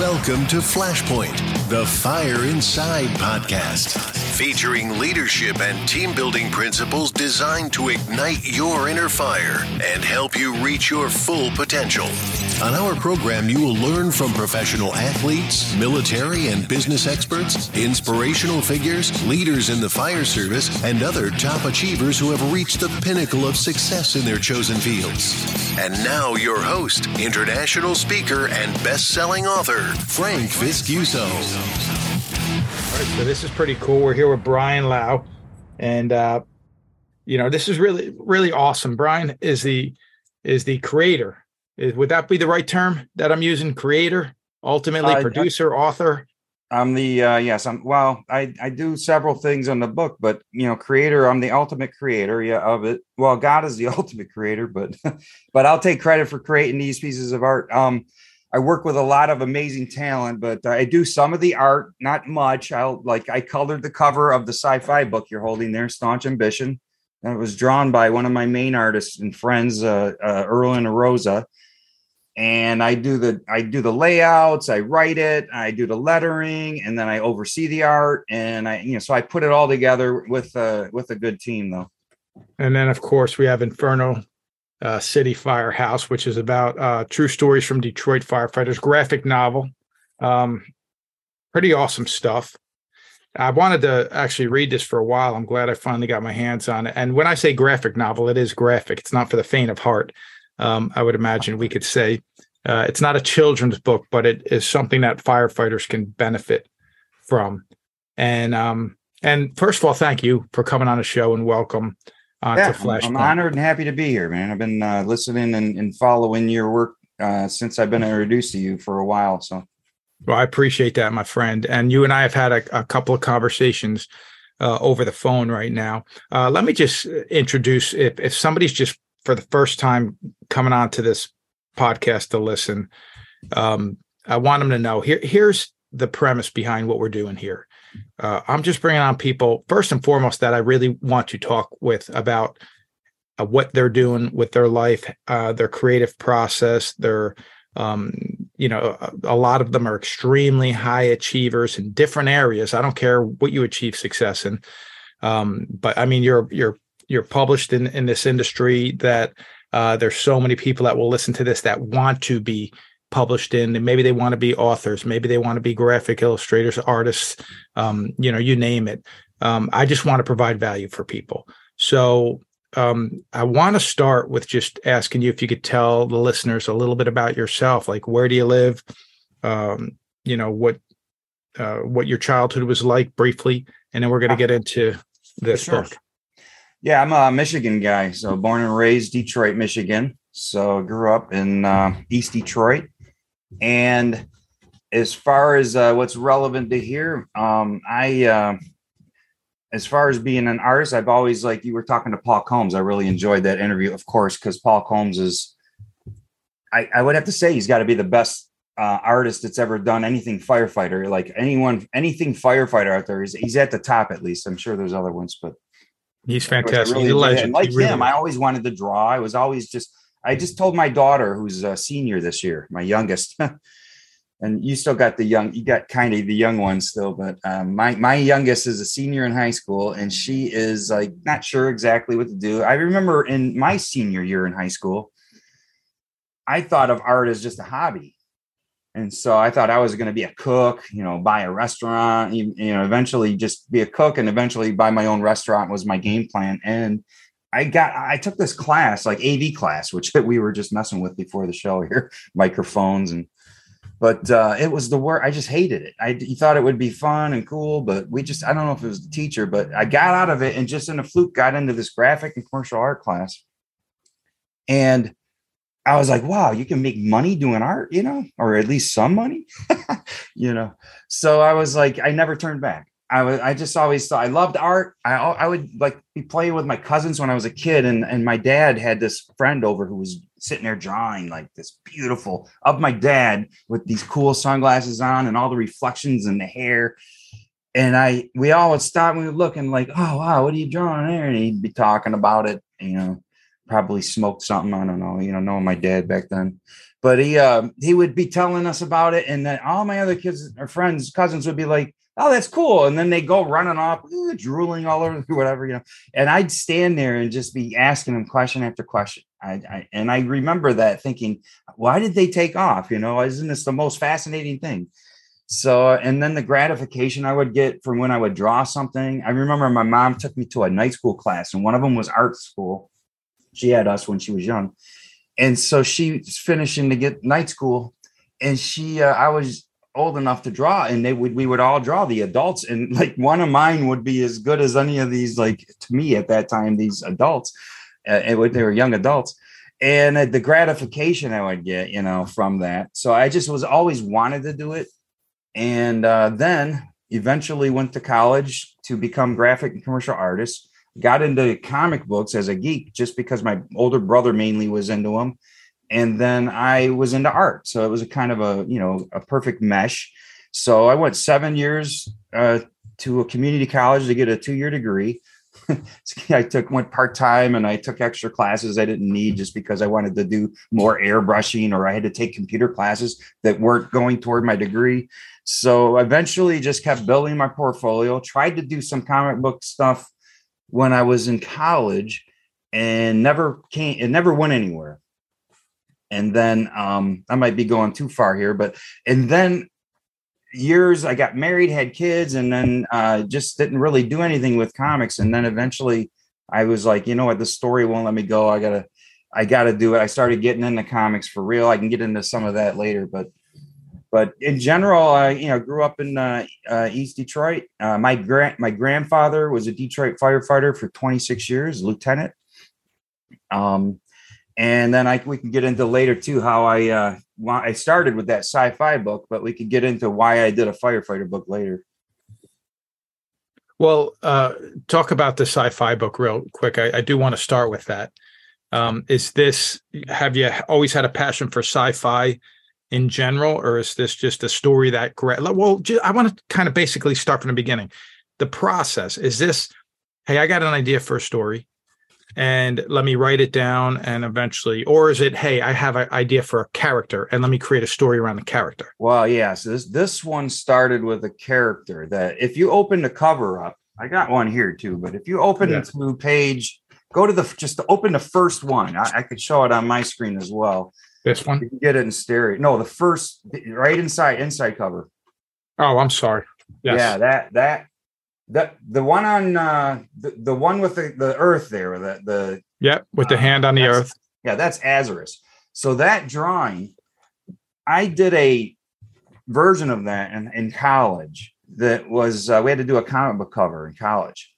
Welcome to Flashpoint, the Fire Inside podcast, featuring leadership and team building principles designed to ignite your inner fire and help you reach your full potential. On our program, you will learn from professional athletes, military and business experts, inspirational figures, leaders in the fire service, and other top achievers who have reached the pinnacle of success in their chosen fields. And now your host, international speaker and best-selling author, Frank Viscuso. All right, so this is pretty cool. We're here with Brian Lau, and this is really awesome. Brian is the creator. Would that be the right term that I'm using? Creator, ultimately producer, author. I'm the yes. I do several things on the book, but creator. I'm the ultimate creator, of it. Well, God is the ultimate creator, but I'll take credit for creating these pieces of art. I work with a lot of amazing talent, but I do some of the art, not much. I colored the cover of the sci-fi book you're holding there, Staunch Ambition. That was drawn by one of my main artists and friends, Erlen Rosa. And I do the layouts, I write it, I do the lettering, and then I oversee the art. And so I put it all together with a good team, though. And then, of course, we have Inferno City Firehouse, which is about true stories from Detroit firefighters, graphic novel. Pretty awesome stuff. I wanted to actually read this for a while. I'm glad I finally got my hands on it. And when I say graphic novel, it is graphic. It's not for the faint of heart. I would imagine we could say it's not a children's book, but it is something that firefighters can benefit from. And first of all, thank you for coming on the show and welcome to Flashpoint. I'm honored and happy to be here, man. I've been listening and following your work since I've been introduced to you for a while. So, well, I appreciate that, my friend. And you and I have had a couple of conversations over the phone right now. Let me just introduce, if somebody's just for the first time coming on to this podcast to listen, I want them to know here's the premise behind what we're doing here. I'm just bringing on people, first and foremost, that I really want to talk with about what they're doing with their life, their creative process. They're, a lot of them are extremely high achievers in different areas. I don't care what you achieve success in. But I mean, you're published in this industry that there's so many people that will listen to this that want to be published in, and maybe they want to be authors, maybe they want to be graphic illustrators, artists, you name it. I just want to provide value for people. So I want to start with just asking you if you could tell the listeners a little bit about yourself, like where do you live? What your childhood was like briefly, and then we're going to get into this book. Yeah, I'm a Michigan guy. So born and raised Detroit, Michigan. So grew up in East Detroit. And as far as what's relevant to here, as far as being an artist, I've always, like you were talking to Paul Combs, I really enjoyed that interview, of course, because Paul Combs is, I would have to say he's got to be the best artist that's ever done anything firefighter. Like anything firefighter out there, he's at the top at least. I'm sure there's other ones, but he's fantastic. He's a legend. Like him, I always wanted to draw. I just told my daughter, who's a senior this year, my youngest, and you still got you got kind of the young one still, but my youngest is a senior in high school, and she is like not sure exactly what to do. I remember in my senior year in high school, I thought of art as just a hobby. And so I thought I was going to be a cook, buy a restaurant, eventually just be a cook, and eventually buy my own restaurant was my game plan. And I took this class, like AV class, which we were just messing with before the show here, microphones. But it was the work. I just hated it. You thought it would be fun and cool, but I don't know if it was the teacher, but I got out of it and just in a fluke got into this graphic and commercial art class. And I was like, wow, you can make money doing art, or at least some money, So I was like, I never turned back. I just always thought I loved art. I would like be playing with my cousins when I was a kid. And my dad had this friend over who was sitting there drawing like this beautiful of my dad with these cool sunglasses on and all the reflections in the hair. And we all would stop and we would look and like, oh, wow, what are you drawing there? And he'd be talking about it, probably smoked something. I don't know, knowing my dad back then. But he would be telling us about it, and then all my other kids or friends, cousins would be like, "Oh, that's cool," and then they go running off, drooling all over, whatever, And I'd stand there and just be asking them question after question. And I remember that thinking, why did they take off? Isn't this the most fascinating thing? So, and then the gratification I would get from when I would draw something. I remember my mom took me to a night school class, and one of them was art school. She had us when she was young. And so she's finishing to get night school, and I was old enough to draw, and we would all draw the adults, and like one of mine would be as good as any of these, like to me at that time, these adults, they were young adults, and the gratification I would get, from that. So I just was always wanted to do it. And then eventually went to college to become graphic and commercial artist. Got into comic books as a geek just because my older brother mainly was into them. And then I was into art. So it was a kind of a perfect mesh. So I went 7 years to a community college to get a 2-year degree. I went part-time, and I took extra classes I didn't need just because I wanted to do more airbrushing, or I had to take computer classes that weren't going toward my degree. So eventually just kept building my portfolio, tried to do some comic book stuff when I was in college, and it never went anywhere. And then I might be going too far here, and then years I got married, had kids, and then just didn't really do anything with comics. And then eventually I was like, you know what, the story won't let me go. I gotta do it. I started getting into comics for real. I can get into some of that later, but in general, I grew up in East Detroit. My grandfather was a Detroit firefighter for 26 years, lieutenant. And then we can get into later too how I started with that sci-fi book, but we could get into why I did a firefighter book later. Well, talk about the sci-fi book real quick. I do want to start with that. Have you always had a passion for sci-fi in general, or is this just a story that I want to kind of basically start from the beginning. The process is this: hey, I got an idea for a story, and let me write it down, and eventually, or is it, hey, I have an idea for a character, and let me create a story around the character? Well, yeah. So this one started with a character that, if you open the cover up, I got one here too, but if you open to page, go to just to open the first one. I could show it on my screen as well. This one? You can get it in stereo. No, the first, right inside cover. Oh, I'm sorry. Yes. Yeah, the one on the one with the earth there, with the hand on the earth. Yeah, that's Azarus. So that drawing, I did a version of that in college. That was we had to do a comic book cover in college,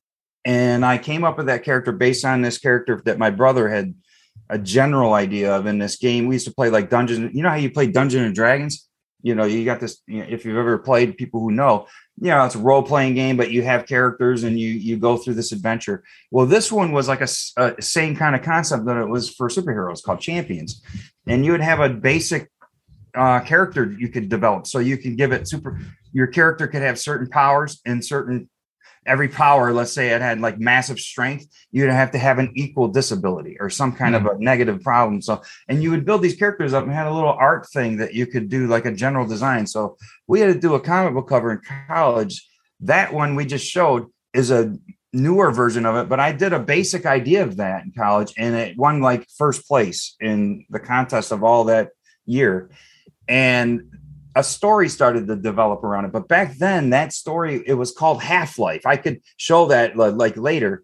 and I came up with that character based on this character that my brother had a general idea of in this game. We used to play like Dungeons. You know how you play Dungeons and Dragons? You got this, if you've ever played, people who know, it's a role-playing game, but you have characters and you go through this adventure. Well, this one was like a same kind of concept that it was for superheroes called Champions. And you would have a basic character you could develop. So you can give it your character could have certain powers, and every power, let's say it had like massive strength, you'd have to have an equal disability or some kind of a negative problem. So, and you would build these characters up and had a little art thing that you could do, like a general design. So we had to do a comic book cover in college. That one we just showed is a newer version of it, but I did a basic idea of that in college, and it won like first place in the contest of all that year. And a story started to develop around it. But back then, that story, it was called Half-Life. I could show that like later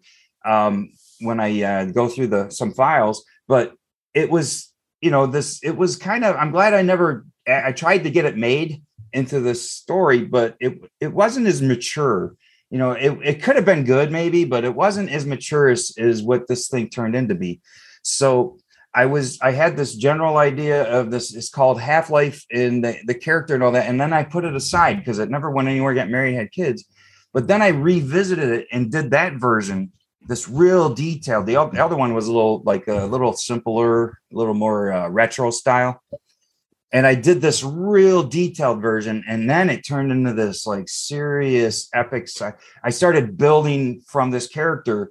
when I go through some files. But it was, it was kind of, I'm glad I tried to get it made into this story, but it wasn't as mature. It could have been good maybe, but it wasn't as mature as what this thing turned into be. So I had this general idea of this. It's called Half-Life, in the character and all that. And then I put it aside because it never went anywhere, got married, had kids. But then I revisited it and did that version, this real detail. The other one was a little simpler, a little more retro style. And I did this real detailed version. And then it turned into this like serious epic. I started building from this character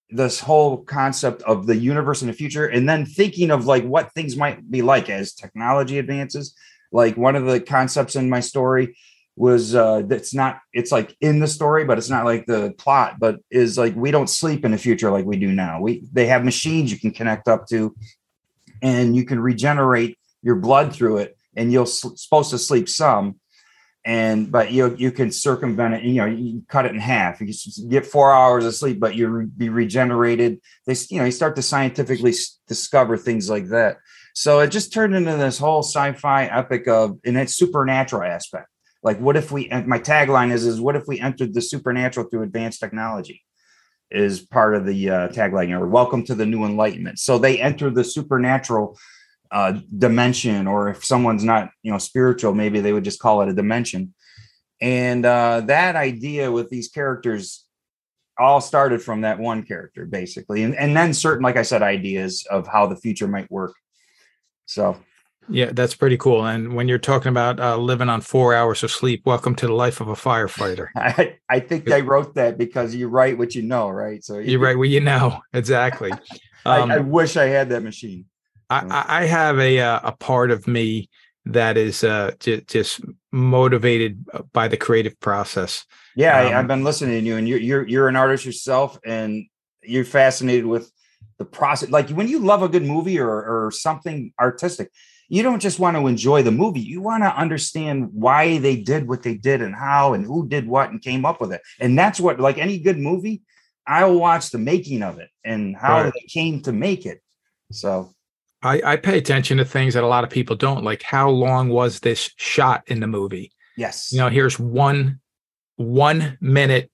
this whole concept of the universe in the future, and then thinking of like what things might be like as technology advances. Like one of the concepts in my story was it's like in the story, but it's not like the plot, but is like we don't sleep in the future like we do now. They have machines you can connect up to, and you can regenerate your blood through it, and you're supposed to sleep some, but you can circumvent it. You cut it in half. You get 4 hours of sleep, but you'll be regenerated. You start to scientifically discover things like that. So it just turned into this whole sci-fi epic and it's supernatural aspect. Like, what if my tagline is what if we entered the supernatural through advanced technology is part of the tagline, or welcome to the new enlightenment. So they enter the supernatural dimension, or if someone's not, spiritual, maybe they would just call it a dimension. And that idea with these characters all started from that one character, basically. And then certain, like I said, ideas of how the future might work. So yeah, that's pretty cool. And when you're talking about living on 4 hours of sleep, welcome to the life of a firefighter. I think I wrote that because you write what you know, right? So you write what you know. Exactly. I wish I had that machine. I have a part of me that is just motivated by the creative process. Yeah, I've been listening to you, and you're an artist yourself, and you're fascinated with the process. Like when you love a good movie or something artistic, you don't just want to enjoy the movie. You want to understand why they did what they did and how and who did what and came up with it. And that's what, like any good movie, I'll watch the making of it and how they came to make it. So I pay attention to things that a lot of people don't, like how long was this shot in the movie? Yes. Here's 1 minute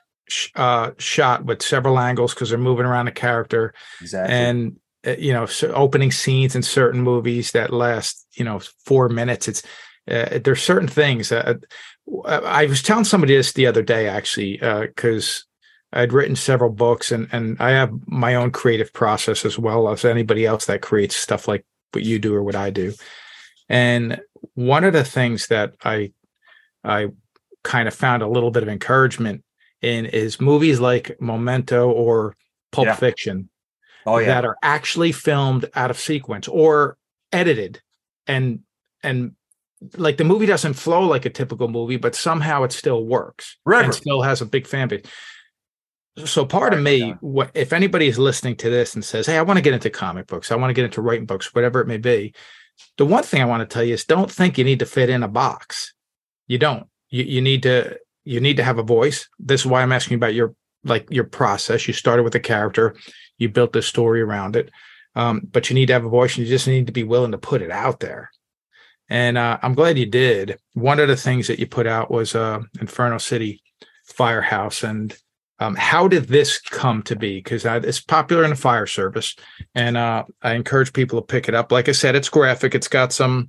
shot with several angles because they're moving around the character. Exactly. And so opening scenes in certain movies that last 4 minutes. It's there's certain things. I was telling somebody this the other day, actually, because I'd written several books, and I have my own creative process as well as anybody else that creates stuff like what you do or what I do. And one of the things that I kind of found a little bit of encouragement in is movies like Memento or Pulp Fiction. That are actually filmed out of sequence or edited, and like the movie doesn't flow like a typical movie, but somehow it still works and still has a big fan base. So part of me, if anybody is listening to this and says, "Hey, I want to get into comic books, I want to get into writing books, whatever it may be," the one thing I want to tell you is don't think you need to fit in a box. You don't. You need to have a voice. This is why I'm asking you about your process. You started with a character. You built this story around it, but you need to have a voice, and you just need to be willing to put it out there. And I'm glad you did. One of the things that you put out was Inferno City Firehouse. And how did this come to be? Because it's popular in the fire service, and I encourage people to pick it up. Like I said, it's graphic. It's got some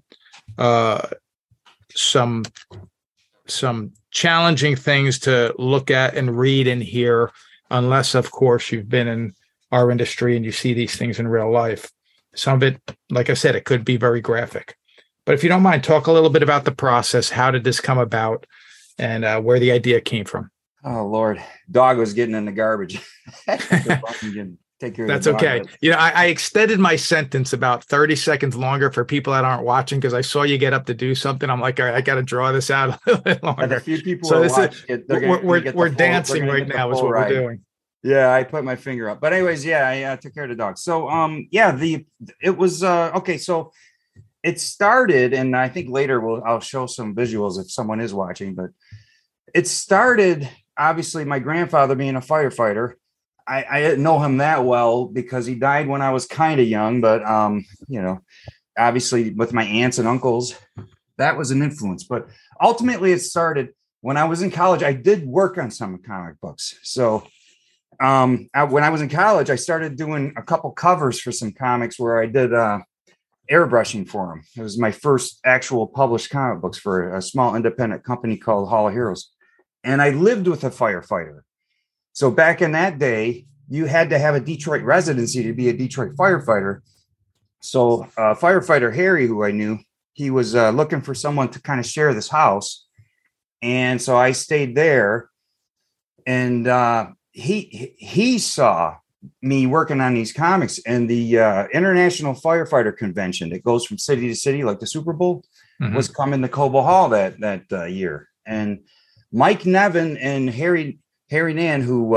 challenging things to look at and read and hear, unless, of course, you've been in our industry and you see these things in real life. Some of it, like I said, it could be very graphic. But if you don't mind, talk a little bit about the process. How did this come about, and where the idea came from? Oh, Lord. Dog was getting in the garbage. Take care of That's okay. I extended my sentence about 30 seconds longer for people that aren't watching, because I saw you get up to do something. I'm like, all right, I got to draw this out a little bit longer. A few people are watching it. We're dancing right now is what we're doing. Yeah, I put my finger up. But anyways, I took care of the dog. So, it was, okay. So it started, and I think later I'll show some visuals if someone is watching, but it started, obviously, my grandfather being a firefighter. I didn't know him that well because he died when I was kind of young, but, obviously with my aunts and uncles, that was an influence. But ultimately it started when I was in college. I did work on some comic books. So when I was in college, I started doing a couple covers for some comics where I did airbrushing for them. It was my first actual published comic books for a small independent company called Hall of Heroes. And I lived with a firefighter. So back in that day, you had to have a Detroit residency to be a Detroit firefighter. So firefighter Harry, who I knew, he was looking for someone to kind of share this house. And so I stayed there, and he saw me working on these comics, and the International Firefighter Convention that goes from city to city, like the Super Bowl, was coming to Cobo Hall that year. And Mike Nevin and Harry Nan, who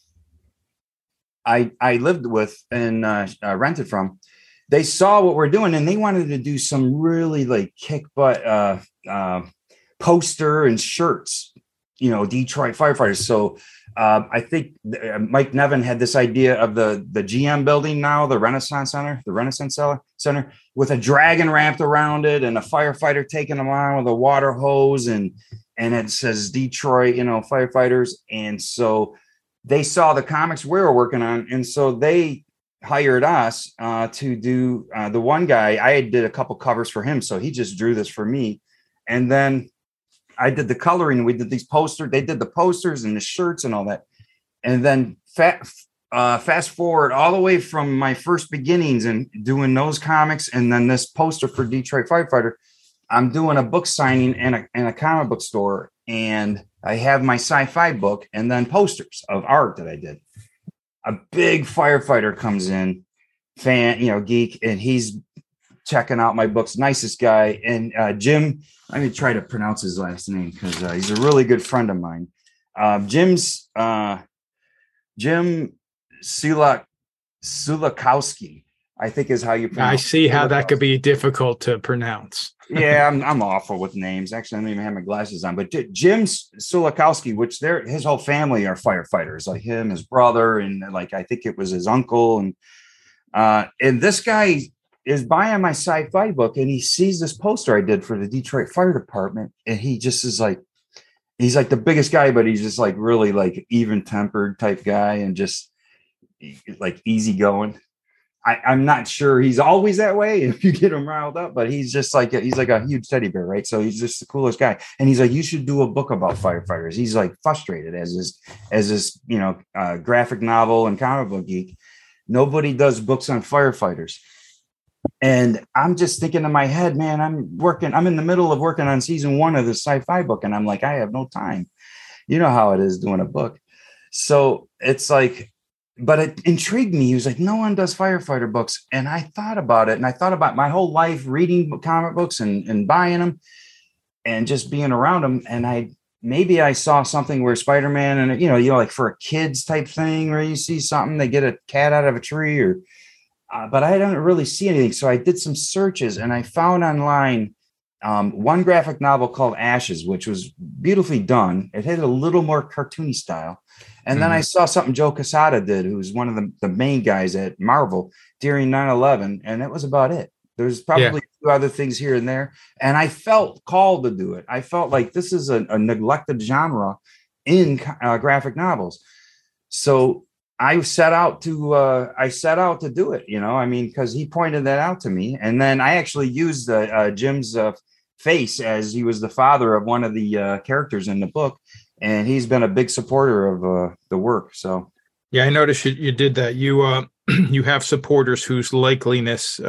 I lived with and rented from, they saw what we're doing, and they wanted to do some really like kick butt poster and shirts, Detroit firefighters. So I think Mike Nevin had this idea of the GM building now, the Renaissance Center, with a dragon wrapped around it and a firefighter taking them on with a water hose, and it says Detroit, firefighters. And so they saw the comics we were working on, and so they hired us to do the one guy. I did a couple covers for him, so he just drew this for me, and then I did the coloring. We did these posters. They did the posters and the shirts and all that. And then fast forward all the way from my first beginnings and doing those comics, and then this poster for Detroit Firefighter. I'm doing a book signing in a comic book store, and I have my sci-fi book and then posters of art that I did. A big firefighter comes in, fan, geek, and he's checking out my books. Nicest guy. And Jim, let me try to pronounce his last name because he's a really good friend of mine. Jim Sulakowski, I think is how you pronounce it. I see how that could be difficult to pronounce. Yeah, I'm awful with names. Actually, I don't even have my glasses on. But Jim Sulakowski, which his whole family are firefighters, like him, his brother, and like I think it was his uncle. And this guy is buying my sci-fi book, and he sees this poster I did for the Detroit Fire Department, and he just is like, he's like the biggest guy, but he's just like really like even-tempered type guy and just like easygoing. I'm not sure he's always that way if you get him riled up, but he's just like he's like a huge teddy bear, right? So he's just the coolest guy, and he's like, you should do a book about firefighters. He's like frustrated as this graphic novel and comic book geek. Nobody does books on firefighters. And I'm just thinking in my head, man, I'm in the middle of working on season 1 of the sci-fi book, and I'm like, I have no time. You know how it is doing a book. So it's like, but it intrigued me. He was like, no one does firefighter books. And I thought about it, and I thought about my whole life reading comic books and buying them and just being around them. And maybe I saw something where Spider-Man and, like for a kids type thing where you see something, they get a cat out of a tree but I don't really see anything. So I did some searches, and I found online one graphic novel called Ashes, which was beautifully done. It had a little more cartoony style. And then I saw something Joe Quesada did, who's one of the main guys at Marvel during 9/11. And that was about it. There's probably 2 other things here and there. And I felt called to do it. I felt like this is a neglected genre in graphic novels. So I set out to do it, because he pointed that out to me. And then I actually used Jim's face, as he was the father of one of the characters in the book. And he's been a big supporter of the work. So, yeah, I noticed you did that. You you have supporters whose likeliness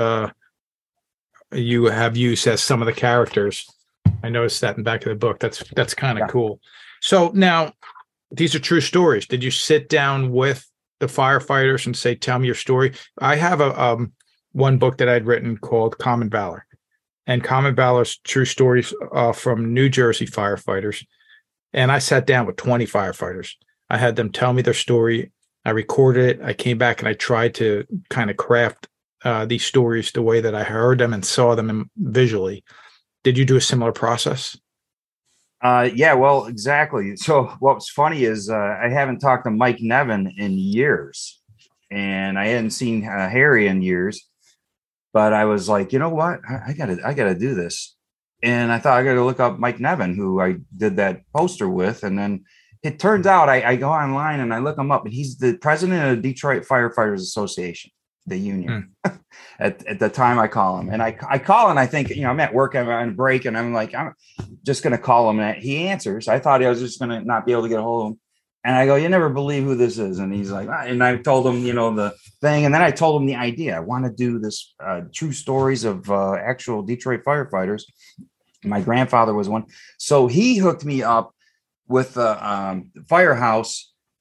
you have used as some of the characters. I noticed that in the back of the book. That's kind of cool. So now, these are true stories. Did you sit down with the firefighters and say, "Tell me your story"? I have a one book that I'd written called Common Valor, and Common Valor's true stories from New Jersey firefighters. And I sat down with 20 firefighters. I had them tell me their story. I recorded it. I came back and I tried to kind of craft these stories the way that I heard them and saw them visually. Did you do a similar process? Yeah, well, exactly. So what's funny is I haven't talked to Mike Nevin in years, and I hadn't seen Harry in years. But I was like, you know what? I gotta do this. And I thought I got to look up Mike Nevin, who I did that poster with. And then it turns out I go online and I look him up, and he's the president of the Detroit Firefighters Association, the union. At the time I call him, and I call, and I think, I'm at work, I'm on break, and I'm like, I'm just going to call him. And he answers. I thought I was just going to not be able to get a hold of him. And I go, you never believe who this is. And he's like, and I told him, the thing. And then I told him the idea. I want to do this true stories of actual Detroit firefighters. My grandfather was one. So he hooked me up with the firehouse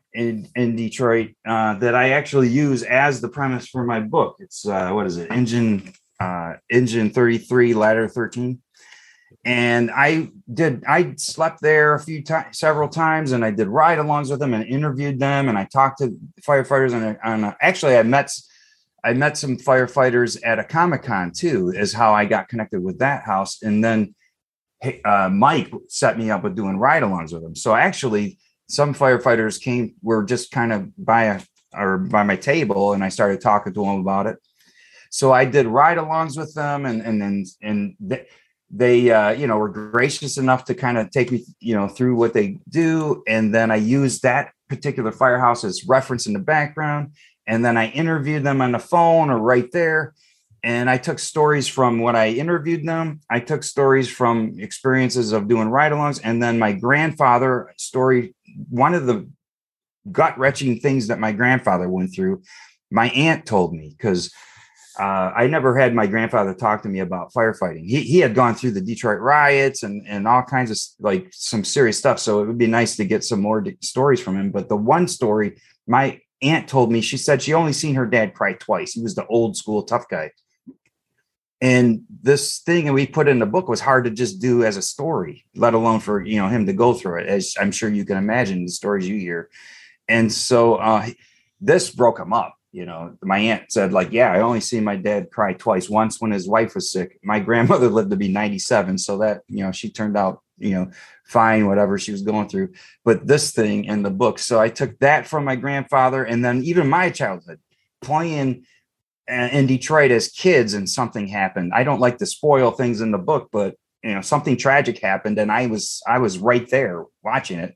in Detroit that I actually use as the premise for my book. It's what is it? Engine 33, ladder 13. And I slept there several times, and I did ride-alongs with them and interviewed them, and I talked to firefighters. And actually, I met some firefighters at a Comic-Con too, is how I got connected with that house. And then Mike set me up with doing ride-alongs with them. So actually, some firefighters were just kind of by my table, and I started talking to them about it. So I did ride-alongs with them, and they were gracious enough to kind of take me, through what they do. And then I used that particular firehouse as reference in the background. And then I interviewed them on the phone or right there. And I took stories from what I interviewed them. I took stories from experiences of doing ride-alongs. And then my grandfather story, one of the gut-wrenching things that my grandfather went through, my aunt told me, because I never had my grandfather talk to me about firefighting. He had gone through the Detroit riots and all kinds of some serious stuff. So it would be nice to get some more stories from him. But the one story my aunt told me, she said she only seen her dad cry twice. He was the old school tough guy. And this thing that we put in the book was hard to just do as a story, let alone for, him to go through it, as I'm sure you can imagine the stories you hear. And so this broke him up. My aunt said, yeah, I only seen my dad cry twice. Once when his wife was sick. My grandmother lived to be 97. So that, she turned out, fine, whatever she was going through. But this thing in the book. So I took that from my grandfather, and then even my childhood playing in Detroit as kids, and something happened. I don't like to spoil things in the book, but something tragic happened, and I was right there watching it.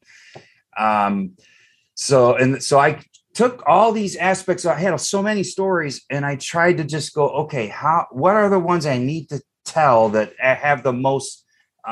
So I took all these aspects. I had so many stories, and I tried to just go, okay, what are the ones I need to tell that have the most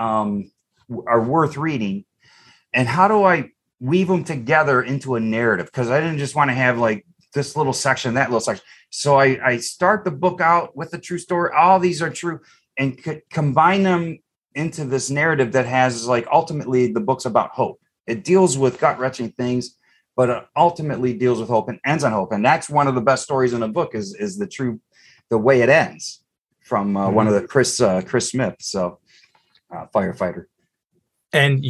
are worth reading, and how do I weave them together into a narrative? Because I didn't just want to have this little section, that little section. So I start the book out with a true story. All these are true, and combine them into this narrative that has ultimately the book's about hope. It deals with gut-wrenching things, but it ultimately deals with hope and ends on hope. And that's one of the best stories in the book is the way it ends from one of the Chris Smith, firefighter. And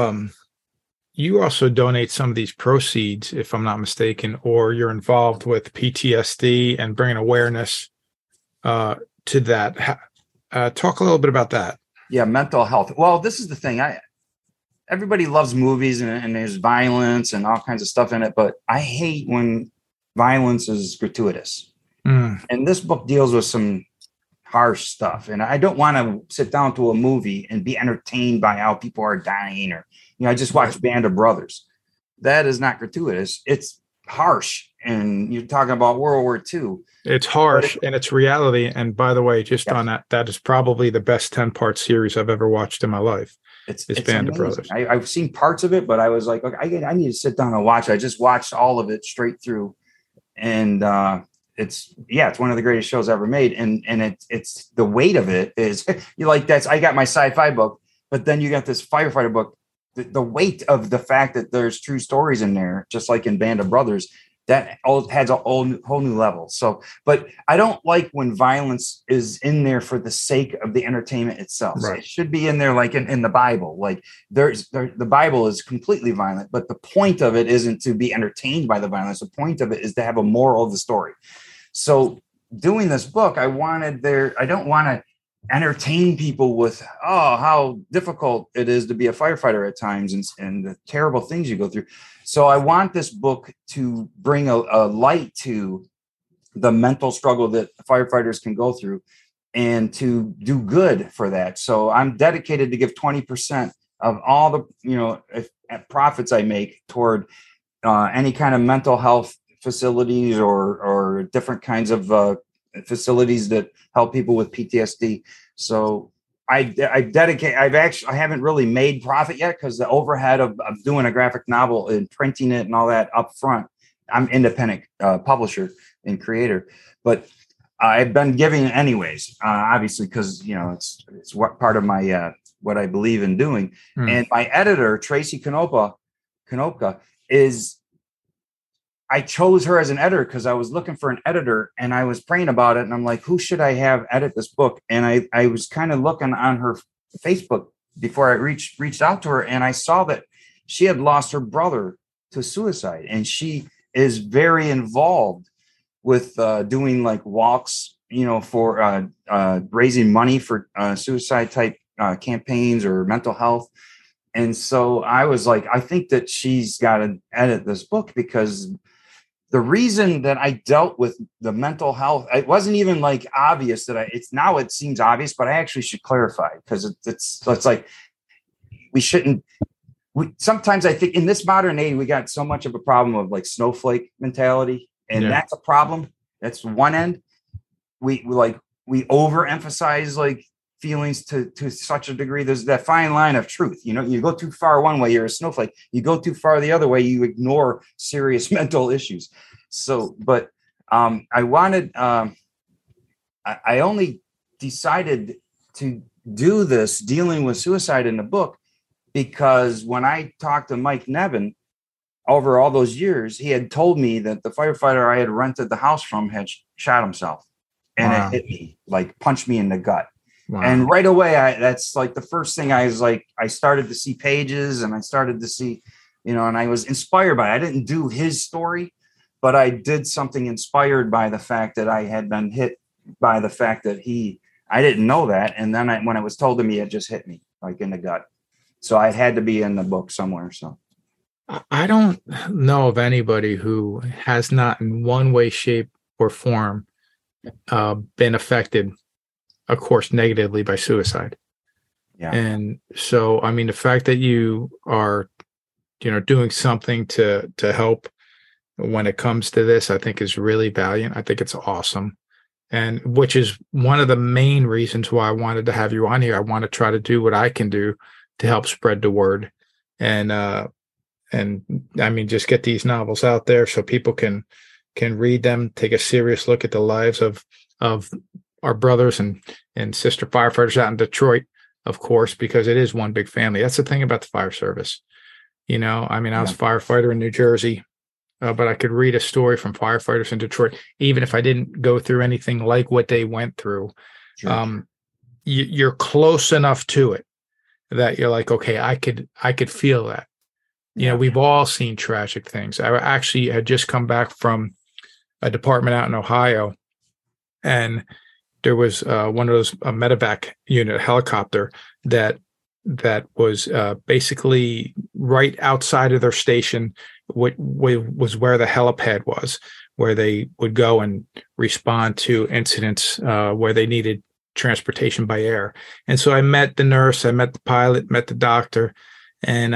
you also donate some of these proceeds, if I'm not mistaken, or you're involved with PTSD and bringing awareness to that. Talk a little bit about that. Yeah, mental health. Well, this is the thing. Everybody loves movies and there's violence and all kinds of stuff in it, but I hate when violence is gratuitous. And this book deals with some harsh stuff. And I don't want to sit down to a movie and be entertained by how people are dying, or, I just watched Band of Brothers. That is not gratuitous. It's harsh. And you're talking about World War II. It's harsh and it's reality. And by the way, just on that is probably the best 10-part series I've ever watched in my life. It's Band of Brothers. I've seen parts of it, but I was like, okay, I need to sit down and watch it. I just watched all of it straight through. And it's one of the greatest shows ever made. And it's the weight of it is I got my sci-fi book, but then you got this firefighter book. The weight of the fact that there's true stories in there, just like in Band of Brothers, that has a whole new level. So, but I don't like when violence is in there for the sake of the entertainment itself. Right. So it should be in there, like in the Bible. The Bible is completely violent, but the point of it isn't to be entertained by the violence. The point of it is to have a moral of the story. So doing this book, I don't want to entertain people with how difficult it is to be a firefighter at times and the terrible things you go through. So I want this book to bring a light to the mental struggle that firefighters can go through and to do good for that. So I'm dedicated to give 20% of all the profits I make toward any kind of mental health facilities or different kinds of facilities that help people with PTSD. So I haven't really made profit yet because the overhead of doing a graphic novel and printing it and all that up front, I'm independent publisher and creator, but I've been giving it anyways, obviously, because, it's what part of my, what I believe in doing. And my editor, Tracy Konopka, is I chose her as an editor because I was looking for an editor and I was praying about it. And I'm like, who should I have edit this book? And I was kind of looking on her Facebook before I reached out to her, and I saw that she had lost her brother to suicide, and she is very involved with doing like walks, for raising money for suicide type campaigns or mental health. And so I was like, I think that she's got to edit this book, because the reason that I dealt with the mental health, it wasn't even like obvious that it seems obvious, but I actually should clarify, because it's like sometimes I think in this modern age, we got so much of a problem of like snowflake mentality, and that's a problem. That's one end. We overemphasize like feelings to such a degree. There's that fine line of truth. You go too far one way, you're a snowflake. You go too far the other way, you ignore serious mental issues. So, but I only decided to do this dealing with suicide in the book because when I talked to Mike Nevin over all those years, he had told me that the firefighter I had rented the house from had shot himself, and it hit me, like punched me in the gut. Wow. And right away, that's like the first thing I was like, I started to see pages, and I started to see, and I was inspired by it. I didn't do his story, but I did something inspired by the fact that I had been hit by the fact that I didn't know that. And then when I was told to me, it just hit me like in the gut. So I had to be in the book somewhere. So I don't know of anybody who has not in one way, shape, or form been affected, of course, negatively by suicide. Yeah. And so, I mean, the fact that you are, doing something to help when it comes to this, I think is really valiant. I think it's awesome. And which is one of the main reasons why I wanted to have you on here. I want to try to do what I can do to help spread the word. And I mean, just get these novels out there so people can read them, take a serious look at the lives of our brothers and sister firefighters out in Detroit, of course, because it is one big family. That's the thing about the fire service. I mean, I was a firefighter in New Jersey, but I could read a story from firefighters in Detroit, even if I didn't go through anything like what they went through. Sure. You're close enough to it that you're like, okay, I could feel that. We've all seen tragic things. I actually had just come back from a department out in Ohio, and there was one of those medevac unit helicopter that was basically right outside of their station. What was where the helipad was, where they would go and respond to incidents where they needed transportation by air. And so I met the nurse, I met the pilot, met the doctor, and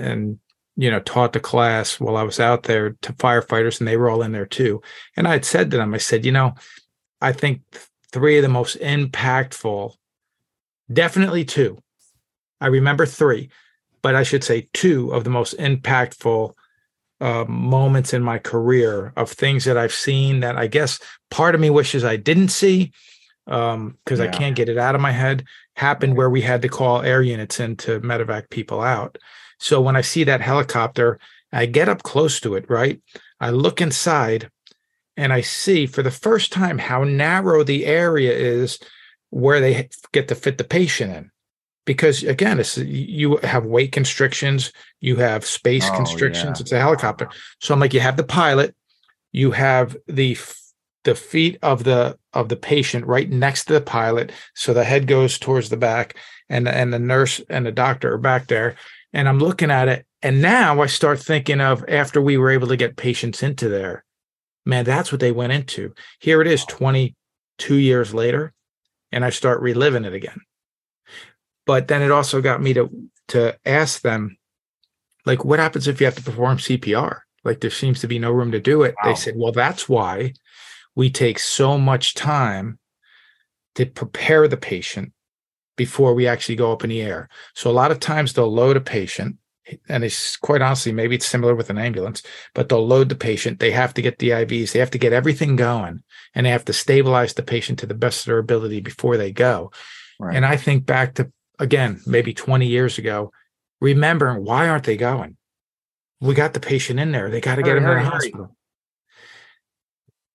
taught the class while I was out there to firefighters, and they were all in there too. And I had said to them, I said, I think three of the most impactful, definitely two. I remember three, but I should say two of the most impactful moments in my career of things that I've seen that I guess part of me wishes I didn't see because I can't get it out of my head, happened where we had to call air units in to medevac people out. So when I see that helicopter, I get up close to it, right? I look inside and I see for the first time how narrow the area is where they get to fit the patient in. Because again, you have weight constrictions, you have space constrictions. Yeah. It's a helicopter. So I'm like, you have the pilot, you have the feet of the patient right next to the pilot. So the head goes towards the back, and the nurse and the doctor are back there. And I'm looking at it. And now I start thinking of after we were able to get patients into there, man, that's what they went into. Here it is 22 years later, and I start reliving it again. But then it also got me to ask them, like, what happens if you have to perform CPR? Like, there seems to be no room to do it. Wow. They said, well, that's why we take so much time to prepare the patient before we actually go up in the air. So a lot of times they'll load a patient, and it's quite honestly, maybe it's similar with an ambulance, but they'll load the patient. They have to get the IVs. They have to get everything going, and they have to stabilize the patient to the best of their ability before they go. Right. And I think back to, again, maybe 20 years ago, remembering, why aren't they going? We got the patient in there. They got to get him to the hospital.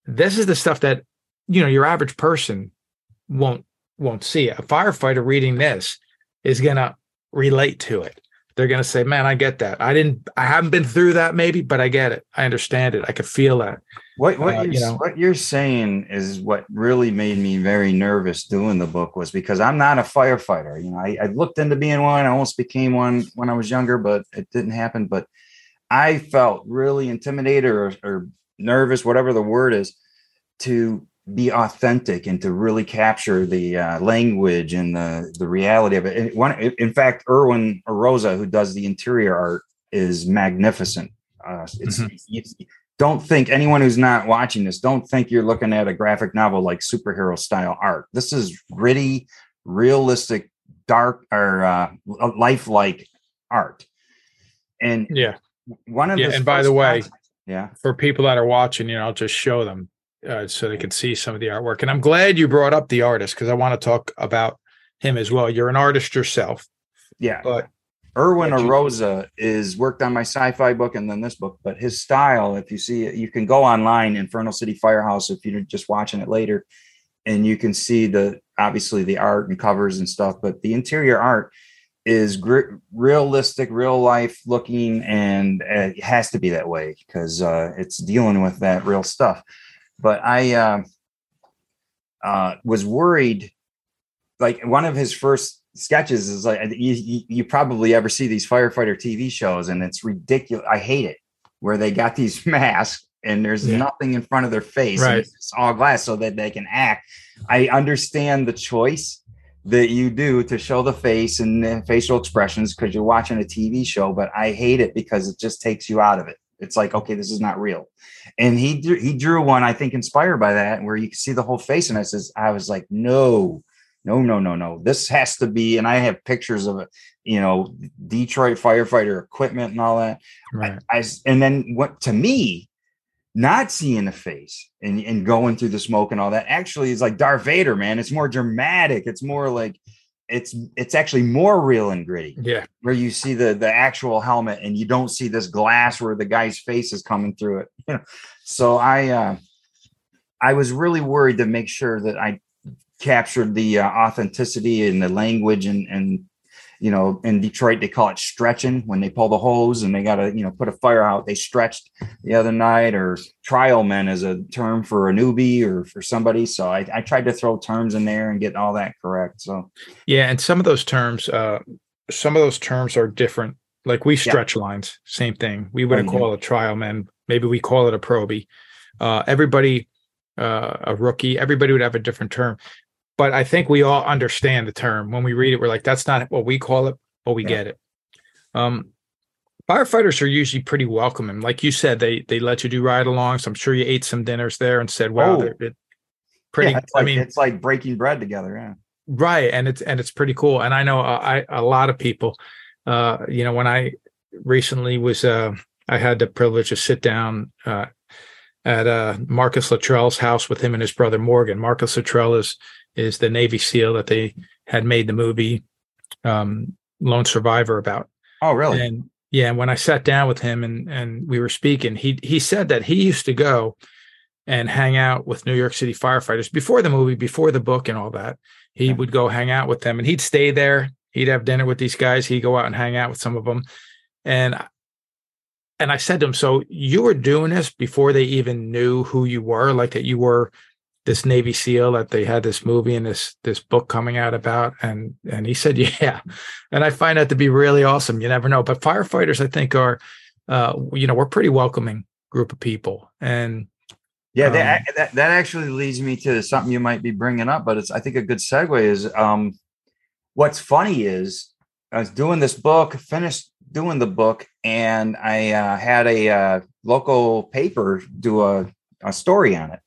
this is the stuff that, your average person won't see. A firefighter reading this is going to relate to it. They're going to say, man, I get that. I haven't been through that maybe, but I get it. I understand it. I could feel that. What you're saying is what really made me very nervous doing the book, was because I'm not a firefighter. I looked into being one. I almost became one when I was younger, but it didn't happen. But I felt really intimidated or nervous, whatever the word is, to be authentic and to really capture the language and the reality of it. In fact, Erwin Arosa, who does the interior art, is magnificent. Don't think, anyone who's not watching this, don't think you're looking at a graphic novel like superhero style art. This is gritty, realistic, dark, or lifelike art. And one of and by the way, yeah, for people that are watching, I'll just show them so they can see some of the artwork. And I'm glad you brought up the artist, because I want to talk about him as well. You're an artist yourself. Yeah. But Erwin Arosa is worked on my sci-fi book and then this book, but his style, if you see it, you can go online, Infernal City Firehouse, if you're just watching it later, and you can see obviously the art and covers and stuff, but the interior art is realistic, real life looking, and it has to be that way because it's dealing with that real stuff. But I was worried, like one of his first sketches is like, you probably ever see these firefighter TV shows, and it's ridiculous. I hate it, where they got these masks and there's nothing in front of their face, right? And it's all glass so that they can act. I understand the choice that you do to show the face and facial expressions because you're watching a TV show, but I hate it because it just takes you out of it. It's like, okay, this is not real. And he drew one, I think, inspired by that, where you can see the whole face. And I was like, no. This has to be, and I have pictures of it, Detroit firefighter equipment and all that. Right. And then what, to me, not seeing the face and going through the smoke and all that actually is like Darth Vader, man. It's more dramatic. It's more like, it's actually more real and gritty. Yeah. Where you see the actual helmet and you don't see this glass where the guy's face is coming through it. So I was really worried to make sure that I captured the authenticity and the language and in Detroit they call it stretching, when they pull the hose and they got to put a fire out. They stretched the other night, or trial men is a term for a newbie or for somebody. So I tried to throw terms in there and get all that correct. So and some of those terms are different. Like we stretch lines, same thing. We wouldn't call it a trial man. Maybe we call it a probie. Everybody, a rookie, everybody would have a different term. But I think we all understand the term. When we read it, we're like, that's not what we call it, but we get it. Firefighters are usually pretty welcoming. Like you said, they let you do ride-alongs. I'm sure you ate some dinners there and said, wow, they're pretty. Yeah, it's like breaking bread together. Yeah. Right. And it's pretty cool. And I know a lot of people, when I recently I had the privilege to sit down at Marcus Luttrell's house with him and his brother Morgan. Marcus Luttrell is the Navy SEAL that they had made the movie Lone Survivor about. Oh, really? And when I sat down with him and we were speaking, he said that he used to go and hang out with New York City firefighters before the movie, before the book and all that. He would go hang out with them and he'd stay there. He'd have dinner with these guys. He'd go out and hang out with some of them. And I said to him, so you were doing this before they even knew who you were, like that you were this Navy SEAL that they had this movie and this book coming out about? And he said, yeah. And I find that to be really awesome. You never know. But firefighters, I think, are, we're pretty welcoming group of people. And that actually leads me to something you might be bringing up, but I think a good segue is what's funny is I was doing this book, finished doing the book, and I had a local paper do a story on it.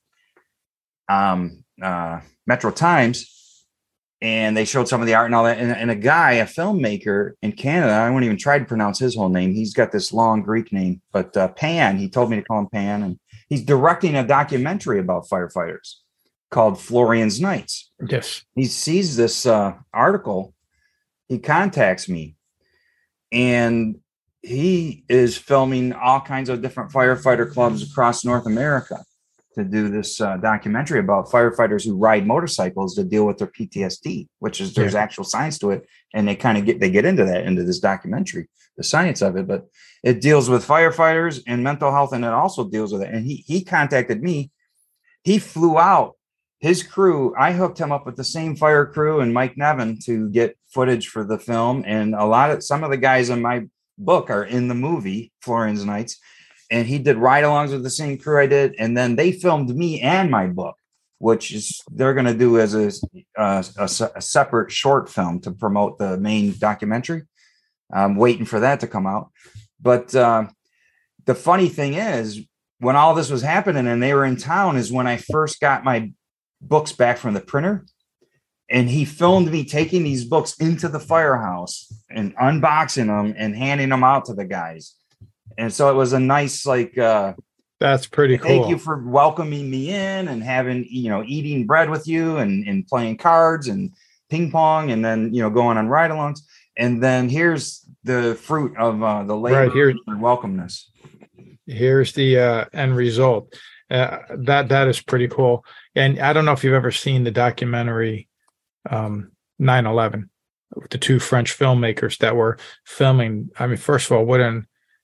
Metro Times, and they showed some of the art and all that. And a guy, a filmmaker in Canada, I won't even try to pronounce his whole name. He's got this long Greek name, but Pan, he told me to call him Pan. And he's directing a documentary about firefighters called Florian's Nights. Yes. He sees this article. He contacts me, and he is filming all kinds of different firefighter clubs across North America to do this documentary about firefighters who ride motorcycles to deal with their PTSD, which is there's actual science to it. And they kind of get into this documentary, the science of it, but it deals with firefighters and mental health. And it also deals with it. And he contacted me. He flew out his crew. I hooked him up with the same fire crew and Mike Nevin to get footage for the film. And some of the guys in my book are in the movie Florian's Nights. And he did ride-alongs with the same crew I did. And then they filmed me and my book, which is they're going to do as a separate short film to promote the main documentary. I'm waiting for that to come out. But the funny thing is, when all this was happening and they were in town is when I first got my books back from the printer. And he filmed me taking these books into the firehouse and unboxing them and handing them out to the guys. And so it was a nice, that's pretty cool. Thank you for welcoming me in and having, eating bread with you and playing cards and ping pong and then, going on ride-alongs. And then here's the fruit of the labor right here and welcomeness. Here's the end result. That is pretty cool. And I don't know if you've ever seen the documentary 9/11 with the two French filmmakers that were filming. I mean, first of all, what an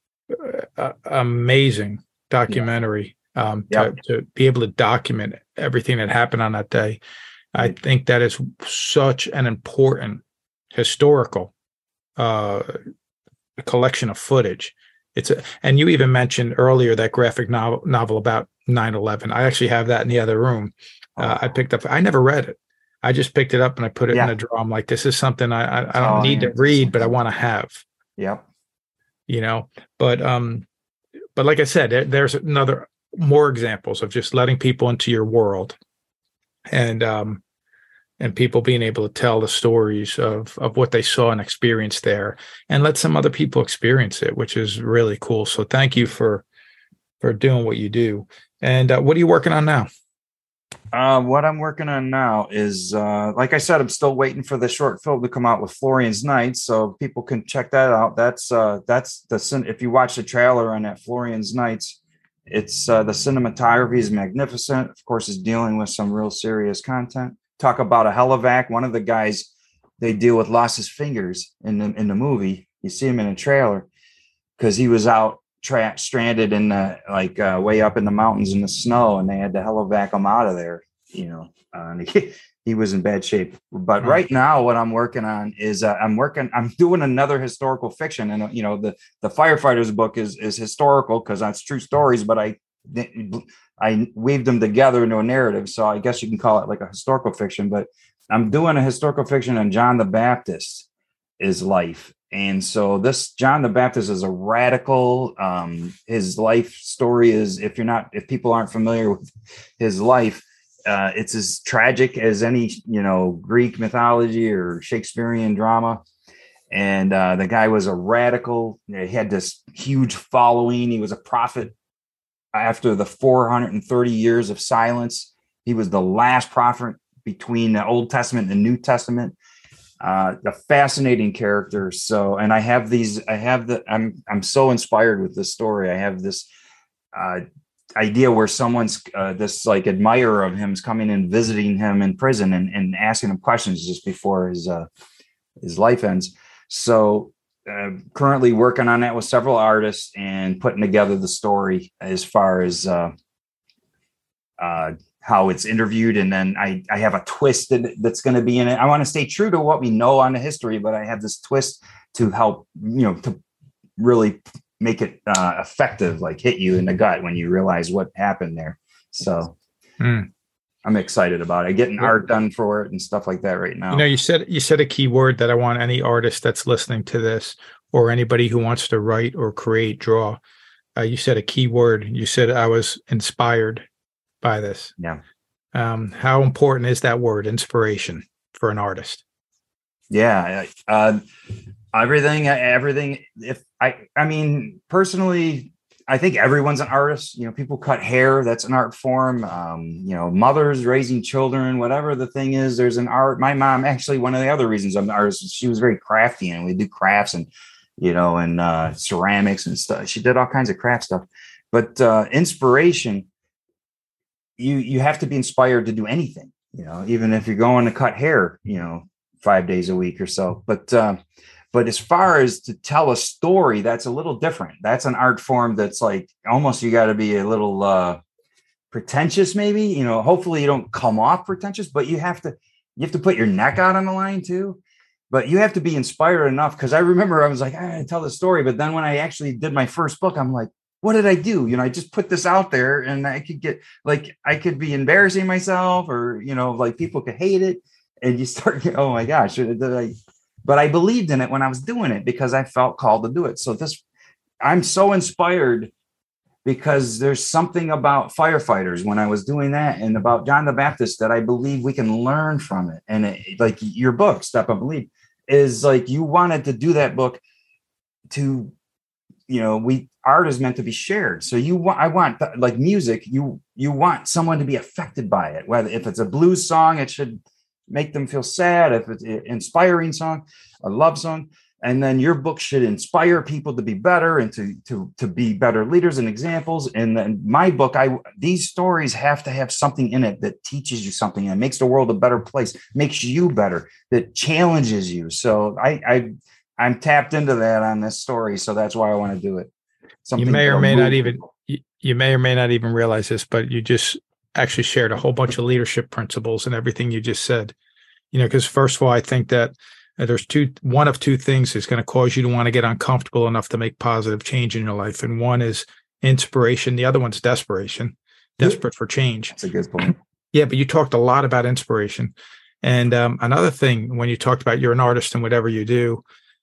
amazing documentary to be able to document everything that happened on that day. I think that is such an important historical collection of footage. And you even mentioned earlier that graphic novel about 9/11. I actually have that in the other room. I picked up. I never read it. I just picked it up and I put it in a drawer. I'm like, this is something I don't need to read, but I want to have. Yep. But like I said, there's more examples of just letting people into your world, and people being able to tell the stories of what they saw and experienced there, and let some other people experience it, which is really cool. So thank you for doing what you do. And what are you working on now? What I'm working on now is, like I said, I'm still waiting for the short film to come out with Florian's Nights, so people can check that out. That's if you watch the trailer on that Florian's Nights, it's the cinematography is magnificent. Of course, it's dealing with some real serious content. Talk about a helivac. One of the guys they deal with lost his fingers in the movie. You see him in a trailer because he was out stranded in the way up in the mountains in the snow, and they had to helivac him out of there. And he was in bad shape. But right now, what I'm working on is I'm doing another historical fiction, and the firefighters book is historical because that's true stories, but I weaved them together into a narrative. So I guess you can call it like a historical fiction, but I'm doing a historical fiction on John the Baptist, his life. And so this John the Baptist is a radical. His life story is, if people aren't familiar with his life, it's as tragic as any, Greek mythology or Shakespearean drama. And the guy was a radical. He had this huge following. He was a prophet. After the 430 years of silence, he was the last prophet between the Old Testament and the New Testament. A fascinating character. So, and I'm so inspired with this story. I have this idea where someone's this admirer of him is coming and visiting him in prison and asking him questions just before his life ends. So currently working on that with several artists and putting together the story as far as how it's interviewed. And then I have a twist that's going to be in it. I want to stay true to what we know on the history, but I have this twist to help, to really make it effective, like hit you in the gut when you realize what happened there. So I'm excited about it. Getting art done for it and stuff like that right now. You said a key word that I want any artist that's listening to this or anybody who wants to write or create, draw. You said a key word. You said I was inspired by this. Yeah. How important is that word, inspiration, for an artist? Yeah. Everything. Personally, I think everyone's an artist. People cut hair. That's an art form. Mothers raising children, whatever the thing is, there's an art. My mom, actually, one of the other reasons I'm an artist, she was very crafty, and we do crafts and ceramics and stuff. She did all kinds of craft stuff. But inspiration, you have to be inspired to do anything, even if you're going to cut hair, 5 days a week or so. But as far as to tell a story, that's a little different. That's an art form that's like almost you got to be a little pretentious, maybe. Hopefully you don't come off pretentious, but you have to put your neck out on the line too. But you have to be inspired enough, because I remember I was like, I tell the story, but then when I actually did my first book, I'm like, what did I do? I just put this out there, and I could be embarrassing myself, or like people could hate it, and you start, oh my gosh, but I believed in it when I was doing it because I felt called to do it. So I'm so inspired because there's something about firefighters when I was doing that, and about John the Baptist, that I believe we can learn from it. And like your book, Step Up and Lead, is like, you wanted to do that book to, art is meant to be shared. So I want, like music, you want someone to be affected by it. Whether if it's a blues song, it should make them feel sad. If it's an inspiring song, a love song, and then your book should inspire people to be better and to be better leaders and examples. And then my book, these stories have to have something in it that teaches you something and makes the world a better place, makes you better, that challenges you. So I'm tapped into that on this story. So that's why I want to do it. You may or may not even realize this, but you just actually shared a whole bunch of leadership principles and everything you just said. Because first of all, I think that there's one of two things is going to cause you to want to get uncomfortable enough to make positive change in your life. And one is inspiration. The other one's desperation, desperate for change. That's a good point. Yeah, but you talked a lot about inspiration. And another thing, when you talked about you're an artist and whatever you do,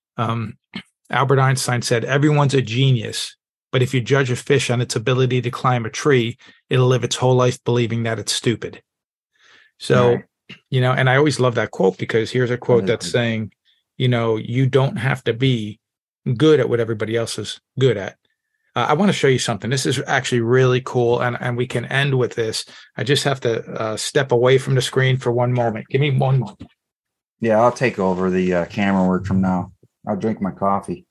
Albert Einstein said, everyone's a genius, but if you judge a fish on its ability to climb a tree, it'll live its whole life believing that it's stupid. So, right. And I always love that quote, because here's a quote that's saying, you don't have to be good at what everybody else is good at. I want to show you something. This is actually really cool. And we can end with this. I just have to step away from the screen for one moment. Give me one moment. Yeah, I'll take over the camera work from now. I'll drink my coffee.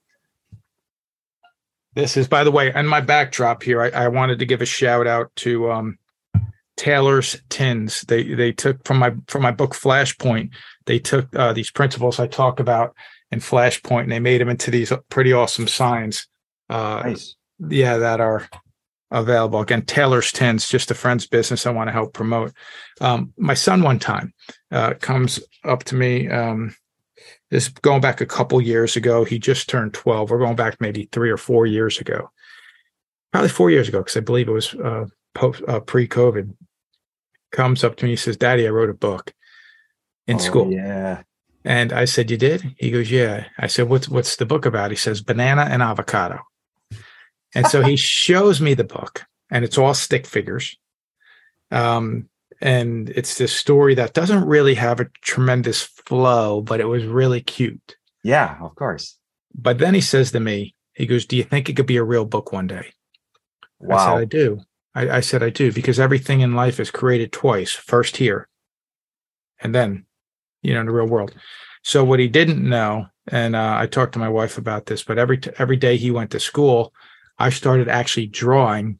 This is, by the way, on my backdrop here, I wanted to give a shout out to Taylor's Tins. They took from my book Flashpoint. They took these principles I talk about in Flashpoint, and they made them into these pretty awesome signs. Nice. Yeah, that are available. Again, Taylor's Tins, just a friend's business I want to help promote. My son one time comes up to me. This going back a couple years ago. He just turned 12. We're going back maybe 3 or 4 years ago. Probably 4 years ago, because I believe it was pre-COVID. Comes up to me, he says, "Daddy, I wrote a book in school." Yeah. And I said, "You did?" He goes, "Yeah." I said, What's the book about?" He says, "Banana and avocado." And so he shows me the book, and it's all stick figures. And it's this story that doesn't really have a tremendous flow, but it was really cute. Yeah, of course. But then he says to me, he goes, "Do you think it could be a real book one day?" Wow. I said, "I do." I said, "I do, because everything in life is created twice, first here, and then, in the real world." So what he didn't know, and I talked to my wife about this, but every day he went to school, I started actually drawing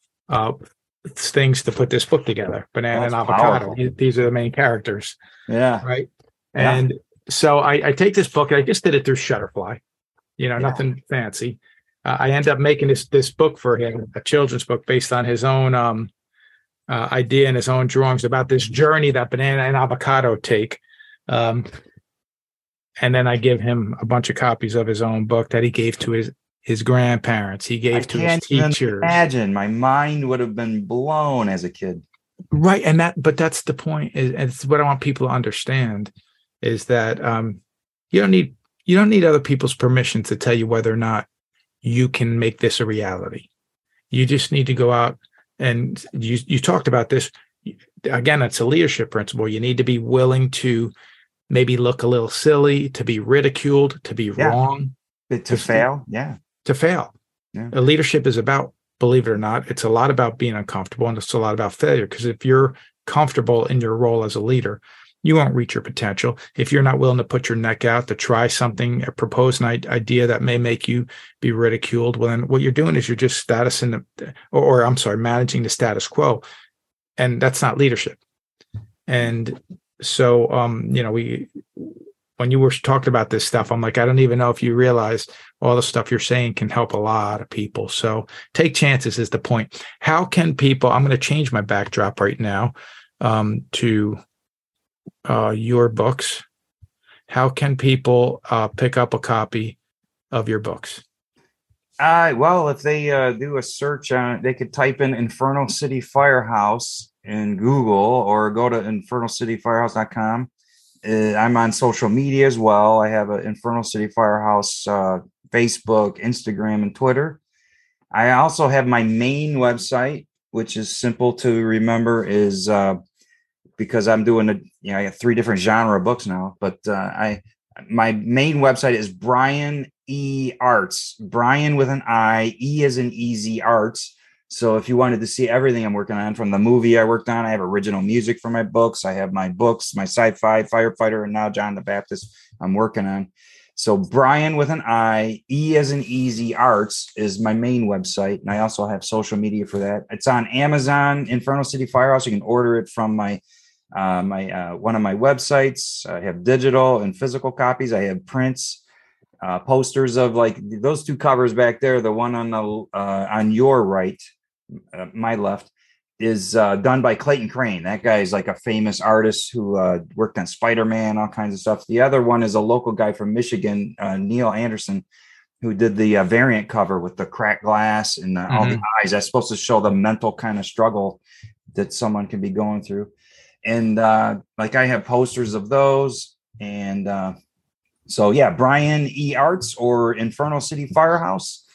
things to put this book together. Banana and avocado. Powerful. These are the main characters. Yeah. Right. And so I take this book, and I just did it through Shutterfly, nothing fancy. I end up making this book for him, a children's book based on his own idea and his own drawings about this journey that banana and avocado take. And then I give him a bunch of copies of his own book that he gave to his grandparents. He gave to his teachers. Imagine, my mind would have been blown as a kid. Right. But that's the point. It's what I want people to understand is that you don't need other people's permission to tell you whether or not you can make this a reality. You just need to go out, and you talked about this. Again, it's a leadership principle. You need to be willing to maybe look a little silly, to be ridiculed, to be wrong. To fail. Yeah. To fail. Yeah. Leadership is about, believe it or not, it's a lot about being uncomfortable, and it's a lot about failure. Because if you're comfortable in your role as a leader, you won't reach your potential. If you're not willing to put your neck out to try something, propose an idea that may make you be ridiculed, well, then what you're doing is you're just managing the status quo. and that's not leadership. And so, when you were talking about this stuff, I'm like, I don't even know if you realize all the stuff you're saying can help a lot of people. So take chances is the point. How can people, I'm going to change my backdrop right now to your books. How can people pick up a copy of your books? Well, if they do a search on it, they could type in Inferno City Firehouse in Google or go to infernalcityfirehouse.com. I'm on social media as well. I have an Inferno City Firehouse Facebook, Instagram, and Twitter. I also have my main website, which is simple to remember, is because I'm doing I have 3 different genre books now. But my main website is Brian E Arts. Brian with an I, E as in easy, Arts. So if you wanted to see everything I'm working on, from the movie I worked on, I have original music for my books. I have my books, my sci-fi, Firefighter, and now John the Baptist I'm working on. So Brian with an I, E as in easy, Arts is my main website. And I also have social media for that. It's on Amazon, Inferno City Firehouse. You can order it from my one of my websites. I have digital and physical copies. I have prints, posters of like those 2 covers back there. The one on your right, my left, is done by Clayton Crane. That guy is like a famous artist who worked on Spider-Man, all kinds of stuff. The other one is a local guy from Michigan, Neil Anderson, who did the variant cover with the cracked glass and all the eyes. That's supposed to show the mental kind of struggle that someone can be going through. And like I have posters of those. And so, yeah, Brian E Arts or Inferno City Firehouse,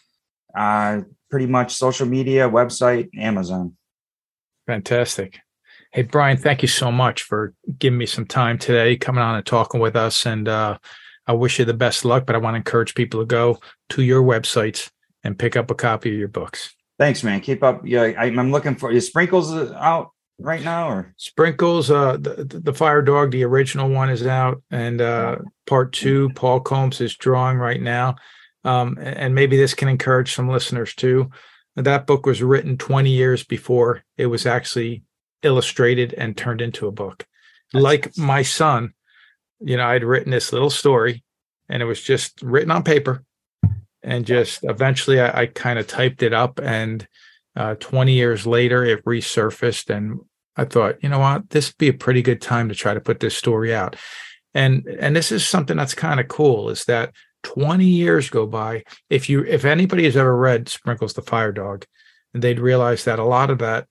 pretty much social media, website, Amazon. Fantastic. Hey, Brian, thank you so much for giving me some time today, coming on and talking with us. And I wish you the best luck, but I want to encourage people to go to your websites and pick up a copy of your books. Thanks, man. Keep up. Yeah, I'm looking for your Sprinkles out right now, or Sprinkles, the Fire Dog, the original one is out, and part 2, Paul Combs is drawing right now. And maybe this can encourage some listeners too. That book was written 20 years before it was actually illustrated and turned into a book. Like my son, I'd written this little story and it was just written on paper, and just eventually I kind of typed it up, and 20 years later it resurfaced, and I thought, you know what, this would be a pretty good time to try to put this story out. And this is something that's kind of cool, is that 20 years go by. If anybody has ever read Sprinkles the Fire Dog, they'd realize that a lot of that,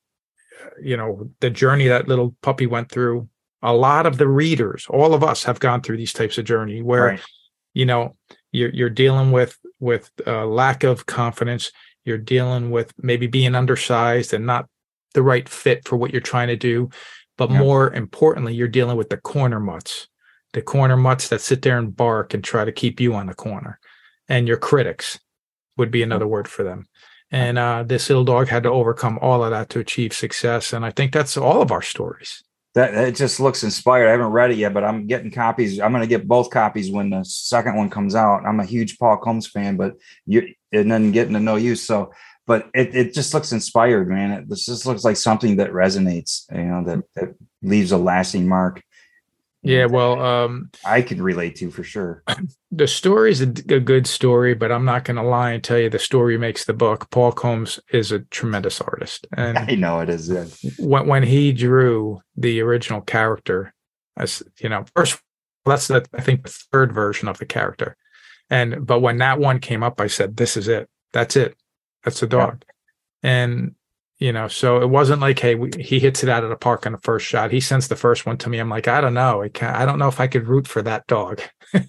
the journey that little puppy went through, a lot of the readers, all of us have gone through these types of journey where, right, you're dealing with lack of confidence. You're dealing with maybe being undersized and not the right fit for what you're trying to do. But more importantly, you're dealing with the corner mutts that sit there and bark and try to keep you on the corner. And your critics would be another word for them. And this little dog had to overcome all of that to achieve success. And I think that's all of our stories. That it just looks inspired. I haven't read it yet, but I'm getting copies. I'm going to get both copies when the second one comes out. I'm a huge Paul Combs fan, and then getting to know you. So, but it just looks inspired, man. This just looks like something that resonates, that leaves a lasting mark. Yeah, well, I can relate to for sure. The story is a good story, but I'm not going to lie and tell you the story makes the book. Paul Combs is a tremendous artist, and I know it is. Yeah. When he drew the original character, as first, that's I think the third version of the character, but when that one came up, I said, "This is it. That's it. That's the dog," and. So it wasn't like, hey, he hits it out of the park on the first shot. He sends the first one to me. I'm like, I don't know. I don't know if I could root for that dog.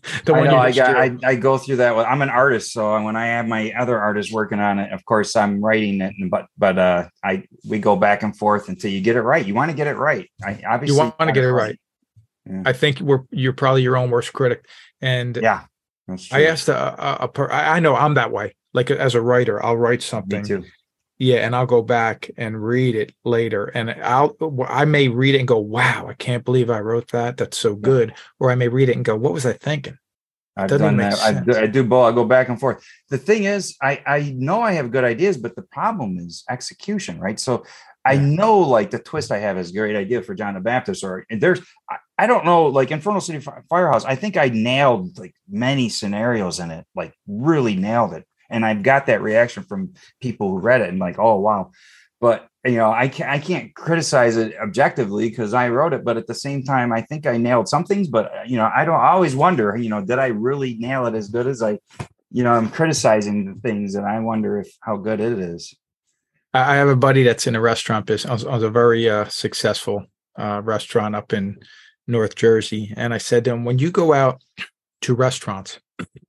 I go through that. I'm an artist. So when I have my other artists working on it, of course I'm writing it, but we go back and forth until you get it right. You want to get it right. You want to get it right. Yeah. I think you're probably your own worst critic. And yeah, that's true. I asked I know I'm that way. Like as a writer, I'll write something. Me too. Yeah, and I'll go back and read it later, and I may read it and go, "Wow, I can't believe I wrote that. That's so good." Or I may read it and go, "What was I thinking?" I've done that. I do both. I go back and forth. The thing is, I know I have good ideas, but the problem is execution, right? So I know like the twist I have is a great idea for John the Baptist, or there's, I don't know, like Infernal City Firehouse. I think I nailed like many scenarios in it, like really nailed it. And I've got that reaction from people who read it and like, oh, wow. But, I can't criticize it objectively because I wrote it. But at the same time, I think I nailed some things. But, I always wonder, did I really nail it as good as I'm criticizing the things, and I wonder how good it is. I have a buddy that's in a restaurant business. I was a very successful restaurant up in North Jersey. And I said to him, when you go out to restaurants,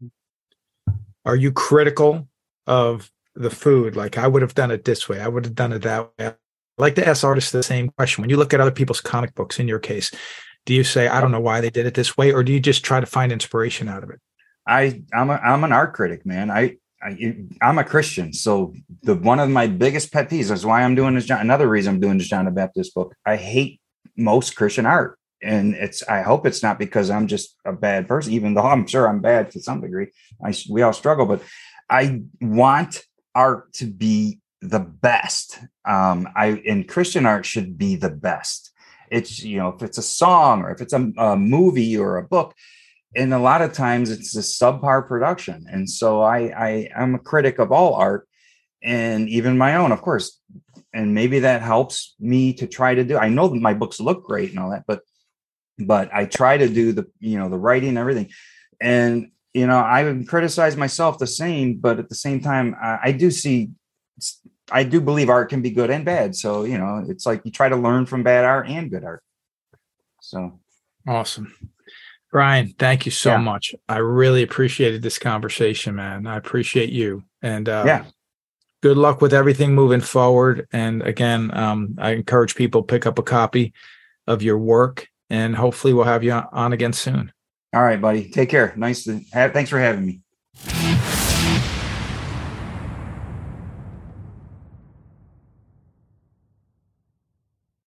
are you critical of the food? Like, I would have done it this way. I would have done it that way. I like to ask artists the same question. When you look at other people's comic books, in your case, do you say, I don't know why they did it this way? Or do you just try to find inspiration out of it? I'm an art critic, man. I'm a Christian. So one of my biggest pet peeves is why I'm doing this. Another reason I'm doing this John the Baptist book. I hate most Christian art. And I hope it's not because I'm just a bad person, even though I'm sure I'm bad to some degree. We all struggle, but I want art to be the best. And Christian art should be the best. It's, if it's a song or if it's a movie or a book, and a lot of times it's a subpar production. And so I'm a critic of all art, and even my own, of course. And maybe that helps me to try to do, I know that my books look great and all that, but I try to do the writing and everything. And, I would criticize myself the same, but at the same time, I do believe art can be good and bad. So, it's like you try to learn from bad art and good art. So. Awesome. Brian, thank you so much. I really appreciated this conversation, man. I appreciate you. And good luck with everything moving forward. And again, I encourage people pick up a copy of your work, and hopefully we'll have you on again soon. All right, buddy. Take care. Thanks for having me.